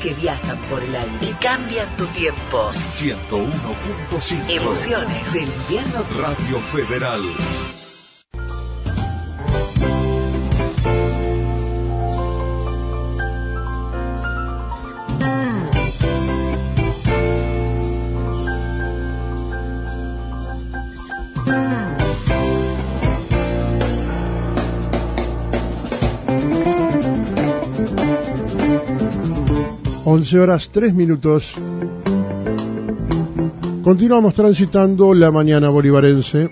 que viajan por el aire y cambian tu tiempo. 101.5. Emociones del invierno. Radio Federal. Horas 3 minutos. Continuamos transitando la mañana bolivarense.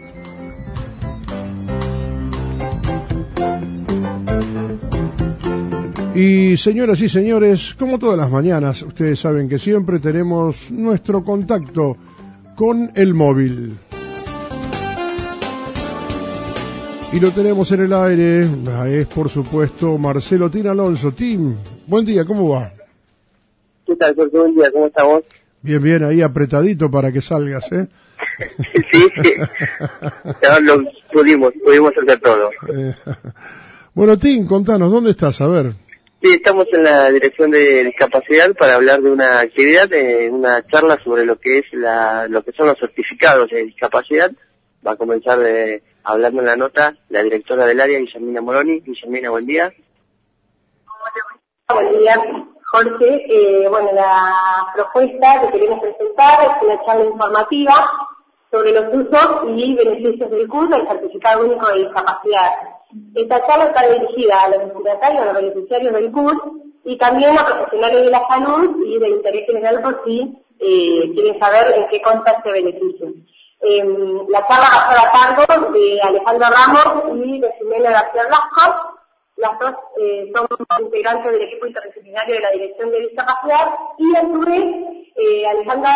Y señoras y señores, como todas las mañanas, ustedes saben que siempre tenemos nuestro contacto con el móvil. Y lo tenemos en el aire, es por supuesto Marcelo Tim Alonso. Tim, buen día, ¿cómo va? ¿Qué tal, Jorge? Buen día, ¿cómo estás vos? Bien, bien, ahí apretadito para que salgas, ¿eh? Sí, ya lo pudimos hacer todo. Bueno, Tim, contanos, ¿dónde estás? A ver. Sí, estamos en la dirección de discapacidad para hablar de una actividad, una charla sobre lo que es lo que son los certificados de discapacidad. Va a comenzar hablando en la nota la directora del área, Guillermina Moroni. Guillermina, buen día. Buen día, Jorge. Bueno, la propuesta que queremos presentar es una charla informativa sobre los usos y beneficios del CUR, del Certificado Único de Discapacidad. Esta charla está dirigida a los destinatarios, a los beneficiarios del CUR y también a profesionales de la salud y de interés general por si quieren saber en qué consta este beneficio. La charla va a estar a cargo de Alejandro Ramos y de Ximena García Blasco. Las dos son integrantes del equipo interdisciplinario de la Dirección de Discapacidad y a su vez Alejandra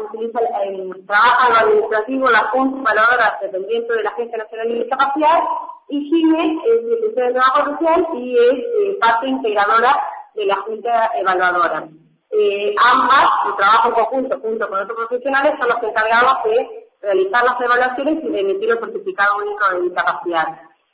trabaja en lo administrativo en la Junta Evaluadora dependiente de la Agencia Nacional de Discapacidad y Jimé es licenciada de Trabajo Social y es parte integradora de la Junta Evaluadora. Ambas, su trabajo en conjunto junto con otros profesionales, son los encargados de realizar las evaluaciones y de emitir el Certificado Único de Discapacidad.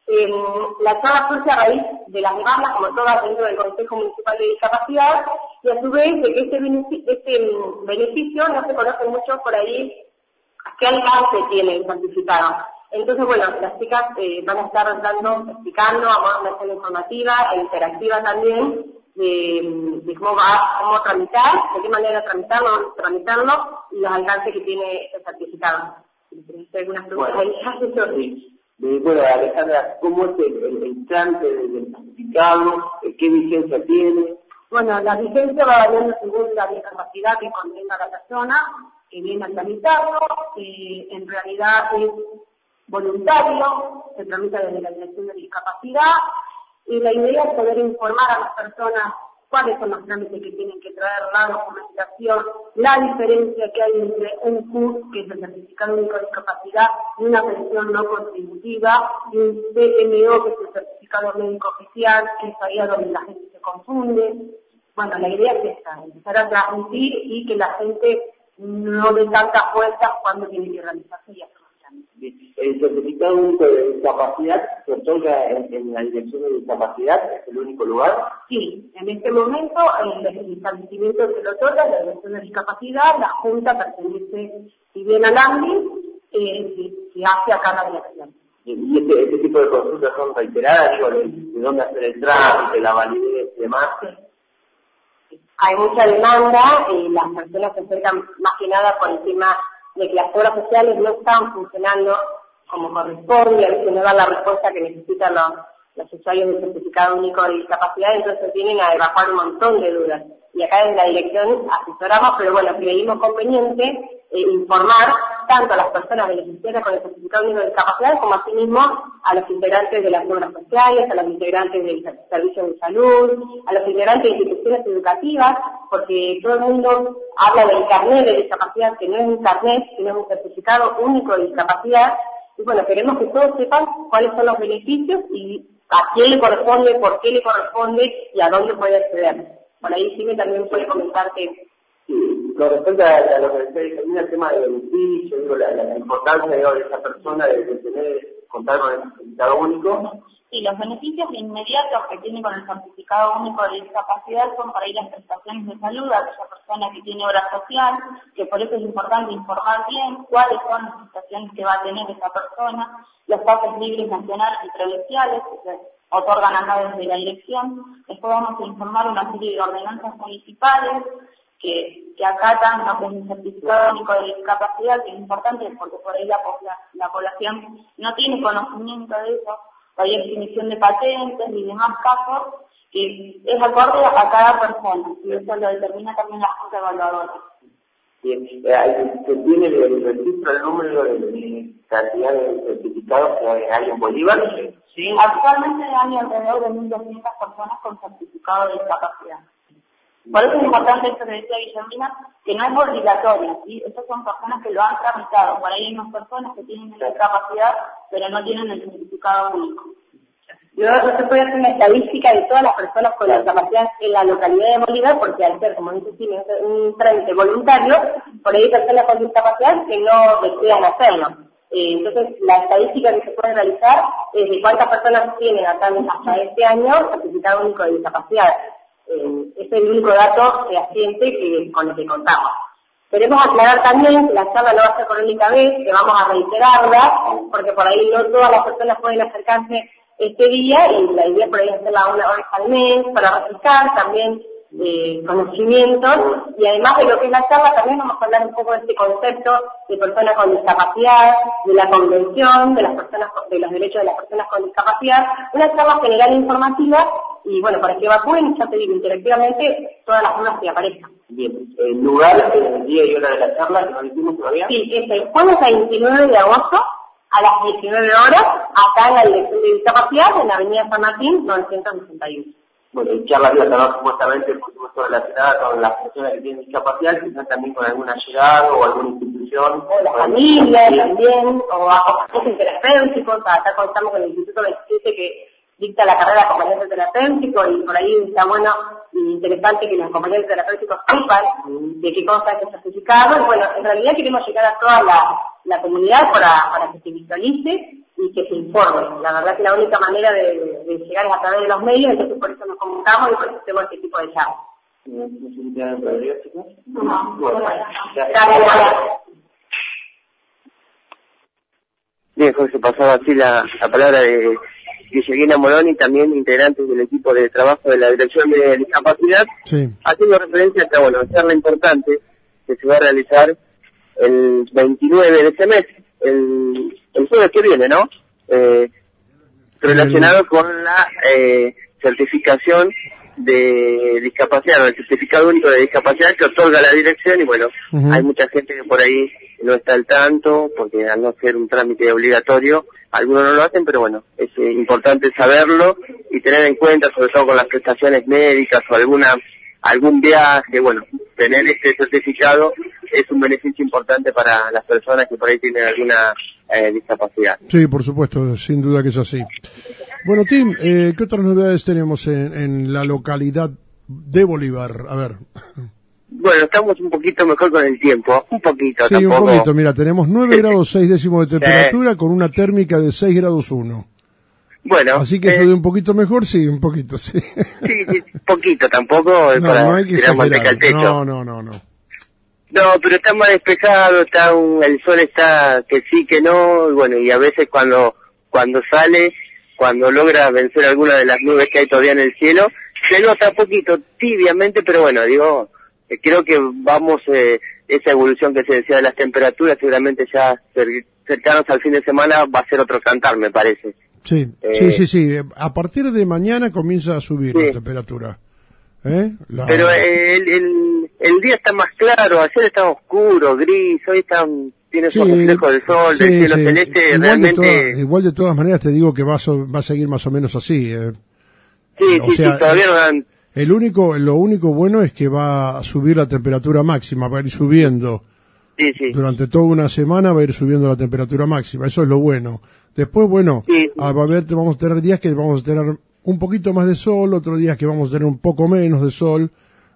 La charla surge a raíz de las demandas, como todas, dentro del Consejo Municipal de Discapacidad, y a su vez de que este beneficio no se conoce mucho por ahí qué alcance tiene el certificado. Entonces, bueno, las chicas van a estar explicando a modo de forma informativa e interactiva también de cómo tramitar, de qué manera tramitarlo y los alcances que tiene este certificado. ¿Algunas preguntas? Bueno, Alejandra, ¿cómo es el trámite del certificado? ¿Qué vigencia tiene? Bueno, la vigencia va variando según la discapacidad que contenga la persona que viene a tramitarlo. En realidad es voluntario, se tramita desde la Dirección de Discapacidad y la idea es poder informar a las personas cuáles son los trámites que tienen que traer, la documentación, la diferencia que hay entre un CUR, que es el Certificado Único de Discapacidad, y una pensión no contributiva, y un CMO, que es el Certificado Médico Oficial, que es ahí a donde la gente se confunde. Bueno, la idea es esta, empezar a transmitir y que la gente no dé tantas vueltas cuando tiene que realizarse y hacer los trámites. El Certificado Único de Discapacidad se otorga en la Dirección de Discapacidad, ¿es el único lugar? Sí, en este momento el establecimiento que lo otorga es la Dirección de Discapacidad, la Junta pertenece, si bien al AMBI, se hace acá la dirección. ¿Y este tipo de consultas son reiteradas, digo, de dónde hacer el trámite, la validez y demás? Hay mucha demanda, las personas se acercan más que nada por el tema de que las obras sociales no están funcionando como corresponde, a veces no dan la respuesta que necesitan los usuarios del Certificado Único de Discapacidad, entonces vienen a evacuar un montón de dudas. Y acá desde la dirección asesoramos, pero bueno, creímos conveniente informar tanto a las personas beneficiarias con el Certificado Único de Discapacidad como asimismo a los integrantes de las obras sociales, a los integrantes del servicio de salud, a los integrantes de instituciones educativas, porque todo el mundo habla del carnet de discapacidad, que no es un carnet, sino es un Certificado Único de Discapacidad. Y bueno, queremos que todos sepan cuáles son los beneficios y a quién le corresponde, por qué le corresponde y a dónde puede acceder. Por ahí sí también puede comentar que... Con respecto a lo que se determina el tema de beneficio, digo, la importancia de esa persona de contar con el certificado único, Sí, los beneficios inmediatos que tiene con el certificado único de discapacidad son para ir a las prestaciones de salud a aquella persona que tiene obra social, que por eso es importante informar bien cuáles son las prestaciones que va a tener esa persona, los pases libres nacionales y provinciales que se otorgan acá desde la dirección. Después vamos a informar una serie de ordenanzas municipales que acatan lo que es el certificado único de discapacidad, que es importante porque por ahí la población no tiene conocimiento de eso. Hay definición de patentes y demás casos que es acorde a cada persona y eso lo determina también la Junta Evaluadora. Bien, ¿se tiene el registro del número de cantidad de certificados que hay en Bolívar? Sí. Actualmente hay alrededor de 1.200 personas con certificado de discapacidad. Por eso es importante esto que decía Guillermina, que no es obligatorio, ¿sí? Estas son personas que lo han tramitado. Por ahí hay unas personas que tienen la discapacidad, pero no tienen el certificado único. Luego se puede hacer una estadística de todas las personas con discapacidad en la localidad de Bolívar, porque al ser, como dice Silvia, un trámite voluntario, por ahí hay personas con discapacidad que no desean hacerlo. Entonces, la estadística que se puede realizar es de cuántas personas tienen hasta este año certificado único de discapacidad. Ese es el único dato fehaciente con el que contamos. Queremos aclarar también que la charla no va a ser por única vez, que vamos a reiterarla, porque por ahí no todas las personas pueden acercarse este día y la idea por ahí es hacerla una vez al mes para refrescar también conocimientos y además de lo que es la charla también vamos a hablar un poco de este concepto de personas con discapacidad, de la convención, de las personas, de los derechos de las personas con discapacidad, una charla general e informativa y bueno, para que evacúen, ya te digo, interactivamente todas las dudas que aparezcan. Bien, el lugar, el día y hora de la charla, ¿que nos dijimos todavía? Sí, es el jueves 29 de agosto a las 19 horas, acá en la Dirección de Discapacidad, en la Avenida San Martín, 961. Bueno, y charlas que no supuestamente, por supuesto, relacionadas con las personas que tienen discapacidad, sino también con algún allegado o alguna institución. O la familia también, o acompañantes terapéuticos, acá contamos con el Instituto 27 que dicta la carrera de acompañante terapéutico y por ahí está bueno y interesante que los acompañantes terapéuticos sepan de qué cosa es el certificado. Y bueno, en realidad queremos llegar a toda la comunidad para que se visualice y que se informe. La verdad que la única manera de llegar es a través de los medios, entonces por eso nos comunicamos y por eso hacemos este tipo de charlas. Bien, Jorge, pasaba así la palabra de Guillermina Moroni, también integrantes del equipo de trabajo de la Dirección de Discapacidad, sí, haciendo referencia a esta, charla importante que se va a realizar el 29 de este mes, el jueves que viene, ¿no? Relacionado con la certificación de discapacidad, o el certificado único de discapacidad que otorga la dirección y bueno, hay mucha gente que por ahí no está al tanto, porque al no ser un trámite obligatorio, algunos no lo hacen, pero bueno, es importante saberlo y tener en cuenta, sobre todo con las prestaciones médicas o algún viaje, bueno, tener este certificado es un beneficio importante para las personas que por ahí tienen alguna discapacidad. Sí, por supuesto, sin duda que es así. Bueno, Tim, ¿qué otras novedades tenemos en la localidad de Bolívar? A ver. Bueno, estamos un poquito mejor con el tiempo, un poquito. Sí, tampoco... un poquito, mira, tenemos 9 grados 6 décimos de temperatura con una térmica de 6 grados 1. Bueno. Así que eso de un poquito mejor, sí, un poquito, sí. Sí, poquito, tampoco es para tirar manteca al techo. No. No, pero está más despejado, el sol está que sí, que no, y bueno, y a veces cuando sale, cuando logra vencer alguna de las nubes que hay todavía en el cielo, se nota un poquito, tibiamente, pero bueno, creo que vamos, esa evolución que se decía de las temperaturas, seguramente ya cercanos al fin de semana va a ser otro cantar, me parece. Sí, sí. A partir de mañana comienza a subir la temperatura. Pero el día está más claro, ayer estaba oscuro, gris, hoy tiene su reflejo del sol, del cielo celeste, igual realmente... igual de todas maneras te digo que va a seguir más o menos así. Sí, todavía no dan... Lo único bueno es que va a subir la temperatura máxima, va a ir subiendo. Sí. Durante toda una semana va a ir subiendo la temperatura máxima, eso es lo bueno. Después, bueno, vamos a tener días que vamos a tener un poquito más de sol, otros días que vamos a tener un poco menos de sol,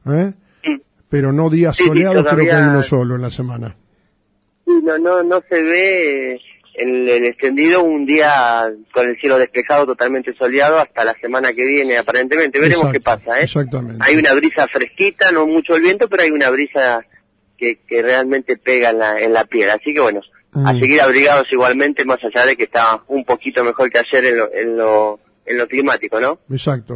pero no días soleados, creo que hay uno solo en la semana. Sí, no se ve en el extendido un día con el cielo despejado, totalmente soleado, hasta la semana que viene aparentemente. Veremos qué pasa, Exactamente. Hay una brisa fresquita, no mucho el viento, pero hay una brisa que realmente pega en la piel. Así que bueno, a seguir abrigados igualmente, más allá de que está un poquito mejor que ayer en lo climático, ¿no? Exacto.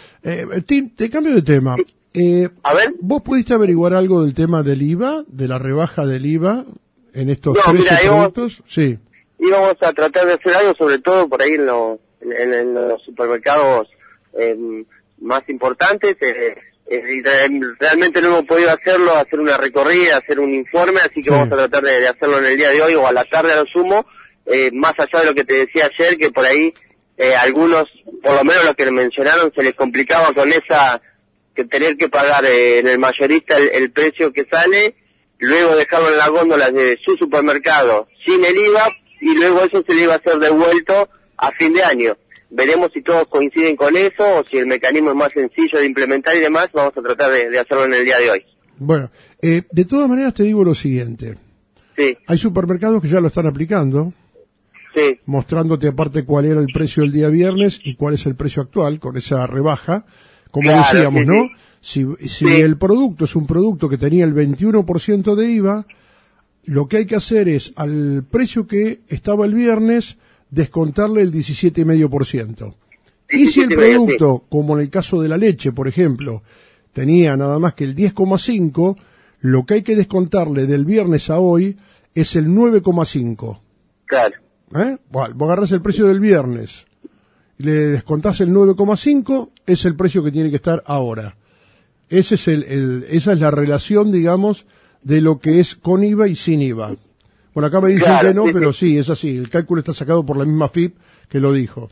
Te cambio de tema. A ver. ¿Vos pudiste averiguar algo del tema del IVA, de la rebaja del IVA en estos 13 productos? Sí. Íbamos a tratar de hacer algo, sobre todo por ahí en los supermercados más importantes. Y realmente no hemos podido hacerlo, hacer una recorrida, hacer un informe, así que vamos a tratar de hacerlo en el día de hoy o a la tarde a lo sumo, más allá de lo que te decía ayer, que por ahí algunos, por lo menos los que mencionaron, se les complicaba con que tener que pagar en el mayorista el precio que sale, luego dejarlo en la góndola de su supermercado sin el IVA, y luego eso se le iba a ser devuelto a fin de año. Veremos si todos coinciden con eso o si el mecanismo es más sencillo de implementar y demás. Vamos a tratar de hacerlo en el día de hoy. Bueno, de todas maneras te digo lo siguiente. Sí. Hay supermercados que ya lo están aplicando. Sí. Mostrándote aparte cuál era el precio el día viernes y cuál es el precio actual con esa rebaja. Como decíamos, sí, ¿no? Sí. Si el producto es un producto que tenía el 21% de IVA, lo que hay que hacer es al precio que estaba el viernes descontarle el 17,5%. Y si el producto, como en el caso de la leche, por ejemplo, tenía nada más que el 10,5%, lo que hay que descontarle del viernes a hoy es el 9,5%. Claro. Bueno, vos agarrás el precio del viernes y le descontás el 9,5%, es el precio que tiene que estar ahora. Esa es la relación, digamos, de lo que es con IVA y sin IVA. Bueno, acá me dicen que no, pero sí, es así. El cálculo está sacado por la misma FIP que lo dijo.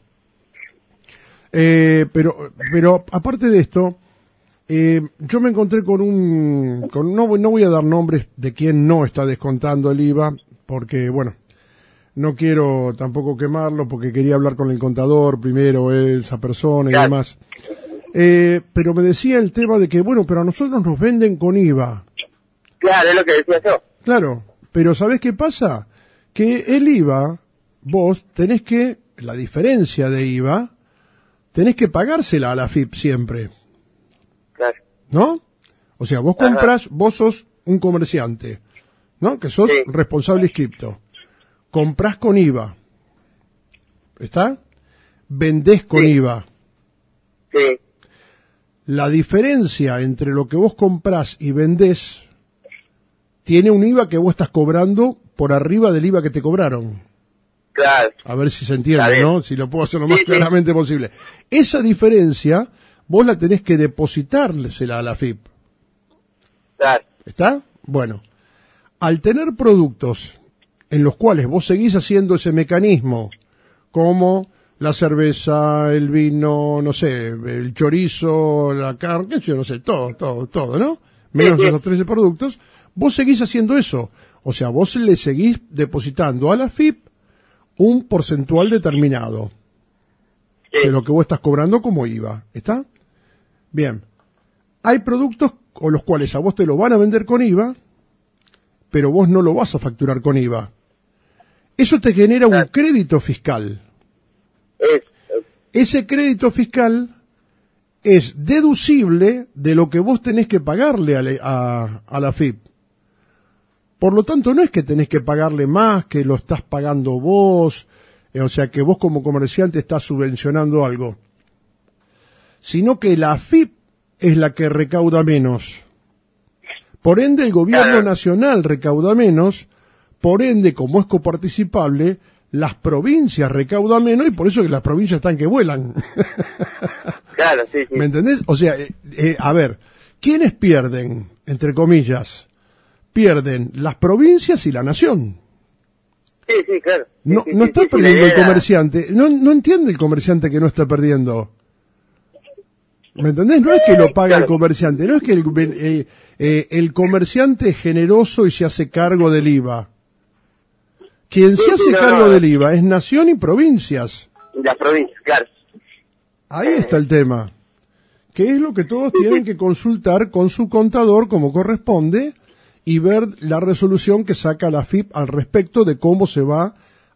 Pero aparte de esto, yo me encontré no voy a dar nombres de quién no está descontando el IVA, porque, bueno, no quiero tampoco quemarlo, porque quería hablar con el contador primero, esa persona y demás. Pero me decía el tema de que, bueno, pero a nosotros nos venden con IVA. Claro, es lo que decía yo. Claro, pero ¿sabés qué pasa? Que el IVA, vos tenés que, la diferencia de IVA, tenés que pagársela a la FIP siempre. Claro. ¿No? O sea, vos compras, vos sos un comerciante, ¿no? Que sos responsable inscripto. Comprás con IVA. ¿Está? Vendés con IVA. Sí. La diferencia entre lo que vos comprás y vendés tiene un IVA que vos estás cobrando por arriba del IVA que te cobraron. Claro. A ver si se entiende, ¿no? Si lo puedo hacer lo más claramente posible. Esa diferencia vos la tenés que depositársela a la FIP. Claro. ¿Está? Bueno, al tener productos en los cuales vos seguís haciendo ese mecanismo, como la cerveza, el vino, no sé, el chorizo, la carne, yo no sé, todo, ¿no? Menos esos 13 productos, vos seguís haciendo eso. O sea, vos le seguís depositando a la FIP un porcentual determinado de lo que vos estás cobrando como IVA. ¿Está? Bien. Hay productos con los cuales a vos te lo van a vender con IVA, pero vos no lo vas a facturar con IVA. Eso te genera un crédito fiscal. Ese crédito fiscal es deducible de lo que vos tenés que pagarle a la FIP. Por lo tanto, no es que tenés que pagarle más, que lo estás pagando vos, o sea, que vos como comerciante estás subvencionando algo, sino que la FIP es la que recauda menos. Por ende, el gobierno nacional recauda menos, por ende, como es coparticipable, las provincias recaudan menos y por eso que las provincias están que vuelan. Claro, sí. ¿Me entendés? O sea, a ver, ¿quiénes pierden, entre comillas? Pierden las provincias y la nación. Sí, claro. No está perdiendo el comerciante. No entiende el comerciante que no está perdiendo. ¿Me entendés? No es que lo paga el comerciante, no es que el comerciante es generoso y se hace cargo del IVA. Quien se hace cargo del IVA es nación y provincias. Las provincias, claro. Ahí está el tema. Que es lo que todos tienen que consultar con su contador como corresponde y ver la resolución que saca la FIP al respecto de cómo se va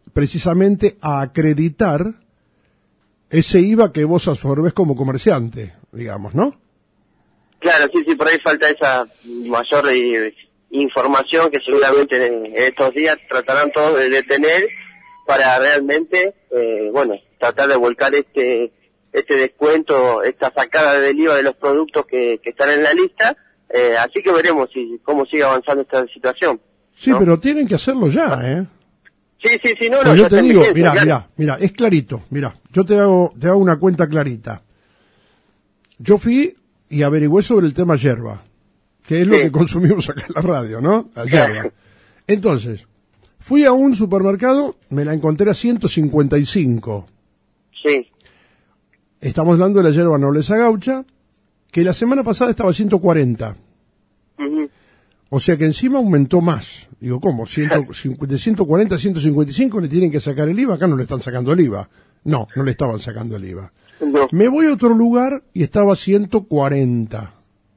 precisamente a acreditar ese IVA que vos absorbés como comerciante, digamos, ¿no? Claro, sí, por ahí falta esa mayor información que seguramente en estos días tratarán todos de tener para realmente, tratar de volcar este descuento, esta sacada del IVA de los productos que están en la lista, así que veremos cómo sigue avanzando esta situación. Sí, ¿no? pero tienen que hacerlo ya, ¿eh? Sí, no, pues yo te digo, claro. mira, es clarito, yo te hago una cuenta clarita. Yo fui y averigüé sobre el tema yerba, que es lo que consumimos acá en la radio, ¿no? La yerba. Entonces, fui a un supermercado, me la encontré a 155. Sí. Estamos hablando de la yerba nobleza gaucha, que la semana pasada estaba a 140. Uh-huh. O sea que encima aumentó más. Digo, ¿cómo? De 140 a 155 le tienen que sacar el IVA. Acá no le están sacando el IVA. No le estaban sacando el IVA. No. Me voy a otro lugar y estaba a 140.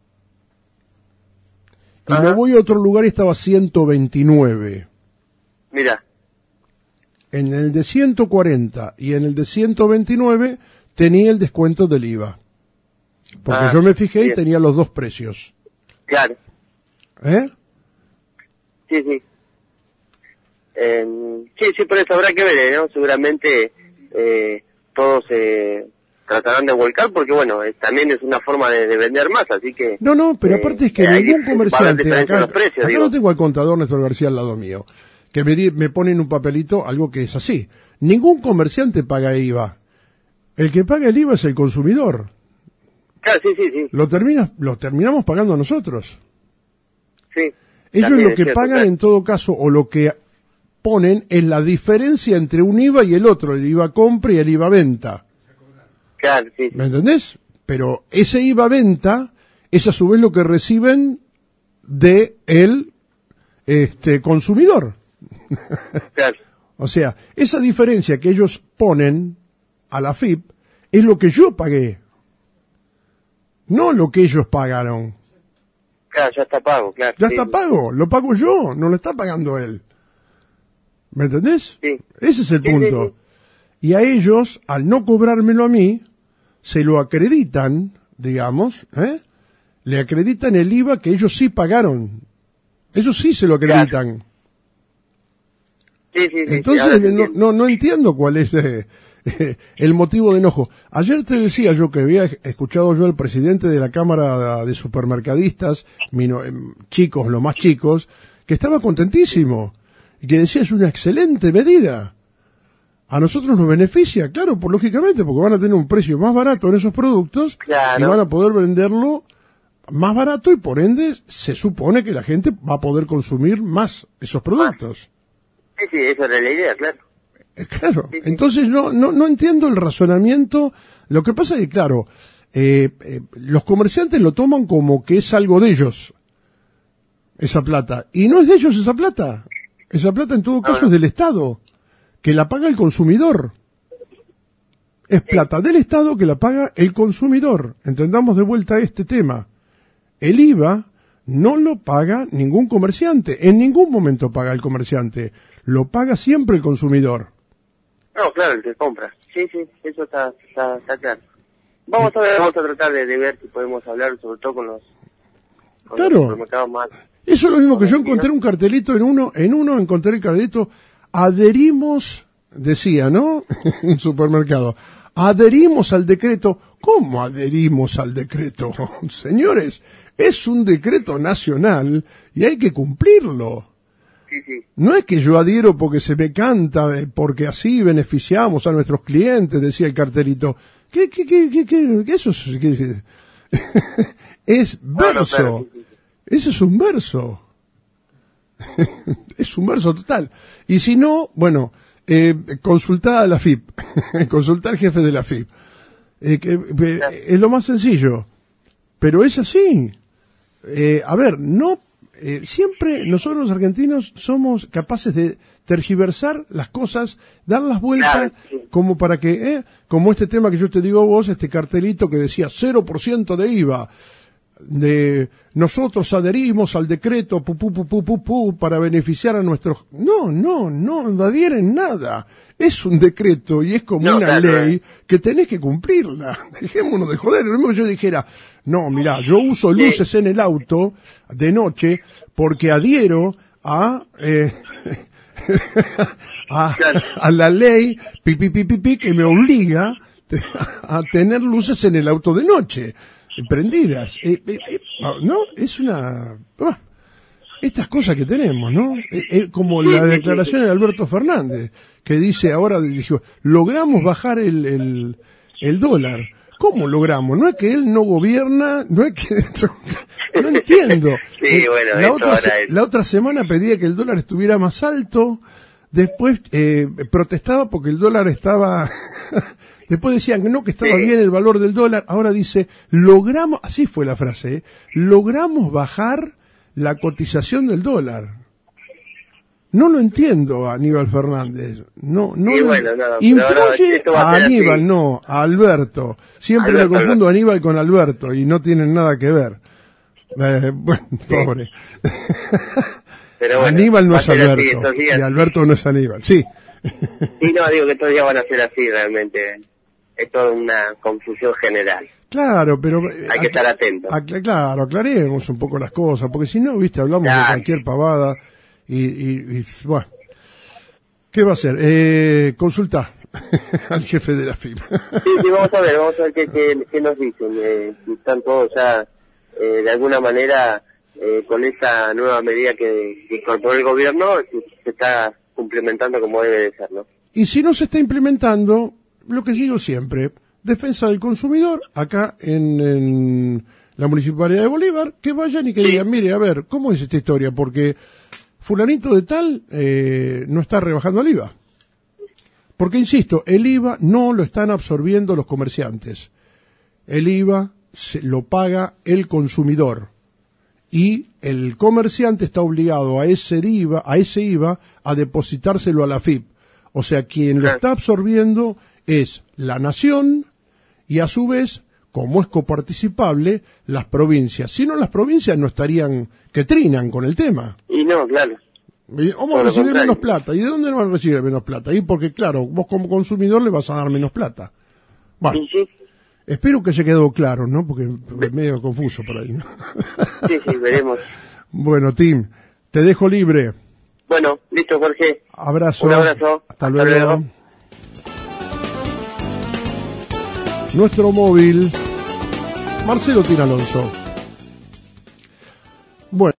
Y me voy a otro lugar y estaba a 129. Mira. En el de 140 y en el de 129 tenía el descuento del IVA. Porque yo me fijé y tenía los dos precios. Claro. ¿Eh? Sí. Sí, por eso habrá que ver, ¿no? Seguramente todos tratarán de volcar porque, también es una forma de vender más, así que... No, pero aparte es que ningún comerciante... Acá precios, no tengo al contador Néstor García al lado mío, que me pone en un papelito algo que es así. Ningún comerciante paga IVA. El que paga el IVA es el consumidor. Claro, sí. Lo terminamos pagando nosotros. Sí. Ellos lo que pagan en todo caso, o lo que ponen, es la diferencia entre un IVA y el otro, el IVA compra y el IVA venta. Claro, sí. ¿Me entendés? Pero ese IVA venta es a su vez lo que reciben de el consumidor. Claro. O sea, esa diferencia que ellos ponen a la FIP es lo que yo pagué, no lo que ellos pagaron. Claro, ya está pago, claro. Ya está pago, lo pago yo, no lo está pagando él. ¿Me entendés? Sí. Ese es el punto. Sí. Y a ellos, al no cobrármelo a mí, se lo acreditan, digamos, le acreditan el IVA que ellos sí pagaron. Ellos sí se lo acreditan. Sí. Entonces, no entiendo cuál es el motivo de enojo. Ayer te decía yo que había escuchado yo al presidente de la Cámara de Supermercadistas, chicos, los más chicos, que estaba contentísimo y que decía es una excelente medida. A nosotros nos beneficia, claro, lógicamente, porque van a tener un precio más barato en esos productos y van a poder venderlo más barato y por ende se supone que la gente va a poder consumir más esos productos. Sí, esa era la idea, claro. Claro, entonces no entiendo el razonamiento. Lo que pasa es que, claro, los comerciantes lo toman como que es algo de ellos, esa plata. Y no es de ellos esa plata. Esa plata en todo caso es del Estado, que la paga el consumidor. Es plata del Estado que la paga el consumidor. Entendamos de vuelta este tema. El IVA no lo paga ningún comerciante. En ningún momento paga el comerciante. Lo paga siempre el consumidor. No, claro, el que compra. Sí, eso está claro. Vamos a tratar de ver si podemos hablar, sobre todo con los supermercados más. Eso es lo mismo que yo encontré un cartelito en uno encontré el cartelito, adherimos, decía, ¿no? Un supermercado, adherimos al decreto. ¿Cómo adherimos al decreto? Señores, es un decreto nacional y hay que cumplirlo. Sí. No es que yo adhiero porque se me canta, porque así beneficiamos a nuestros clientes, decía el cartelito. ¿Qué eso es verso? Ese es un verso. Es un verso total. Y si no, consultar a la FIP, consultar al jefe de la FIP. Es lo más sencillo. Pero es así. Siempre nosotros los argentinos somos capaces de tergiversar las cosas, dar las vueltas, como para que, como este tema que yo te digo a vos, este cartelito que decía 0% de IVA, nosotros adherimos al decreto para beneficiar a nuestros... No adhieren nada. Es un decreto y es como una ley que tenés que cumplirla. Dejémonos de joder. Lo mismo que yo dijera, no, mirá, yo uso luces en el auto de noche porque adhiero a la ley que me obliga a tener luces en el auto de noche prendidas. No, es una... estas cosas que tenemos, ¿no? Como la declaración de Alberto Fernández, que dice ahora, dijo, logramos bajar el dólar. ¿Cómo logramos? No es que él no gobierna, no es que... no entiendo. Sí, bueno, la otra semana pedía que el dólar estuviera más alto, después protestaba porque el dólar estaba... Después decían que no, que estaba bien el valor del dólar. Ahora dice, logramos, así fue la frase, logramos bajar la cotización del dólar. No lo entiendo a Aníbal Fernández. Influye a Aníbal, no, a Alberto. Siempre me confundo Aníbal con Alberto y no tienen nada que ver. Pobre. Pero Aníbal no es Alberto y Alberto no es Aníbal. Sí. Sí, no, digo que estos días van a ser así realmente. Es toda una confusión general. Claro, pero... hay que estar atentos. Claro, aclaremos un poco las cosas, porque si no, viste, hablamos de cualquier pavada y bueno. ¿Qué va a hacer? Consulta al jefe de la FIP. Sí, vamos a ver qué nos dicen. Si están todos ya, de alguna manera, con esa nueva medida que incorporó el gobierno, se está cumplimentando como debe de ser, ¿no? Y si no se está implementando, lo que digo siempre, defensa del consumidor, acá en la Municipalidad de Bolívar, que vayan y que digan, mire, a ver, ¿cómo es esta historia? Porque fulanito de tal no está rebajando el IVA. Porque, insisto, el IVA no lo están absorbiendo los comerciantes. El IVA lo paga el consumidor. Y el comerciante está obligado a ese IVA a depositárselo a la FIP. O sea, quien lo está absorbiendo es la nación y a su vez, como es coparticipable, las provincias. Si no, las provincias no estarían que trinan con el tema. Y no, claro. Vamos a recibir menos plata. ¿Y de dónde van a recibir menos plata? Y porque, claro, vos como consumidor le vas a dar menos plata. Bueno, sí. Espero que haya quedado claro, ¿no? Porque es medio confuso por ahí, ¿no? Sí, veremos. Bueno, Tim, te dejo libre. Bueno, listo, Jorge. Abrazo. Un abrazo. Hasta luego. Nuestro móvil, Marcelo Tina Alonso. Bueno.